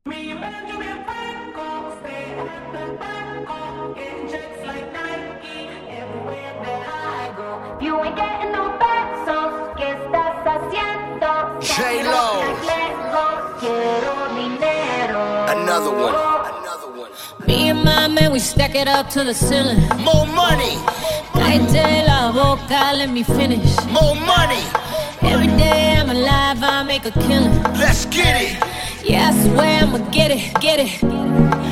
Me and Benjamin Franco stay at the Banco, getting checks like Nike everywhere that I go. You ain't getting no pesos, ¿qué estás haciendo? J-Lo. Quiero dinero. Another one. Me and my man, we stack it up to the ceiling. More money. Cállate la boca, let me finish. More money. Every day I'm alive, I make a killing. Let's get it. Yeah, I swear I'ma get it, get it.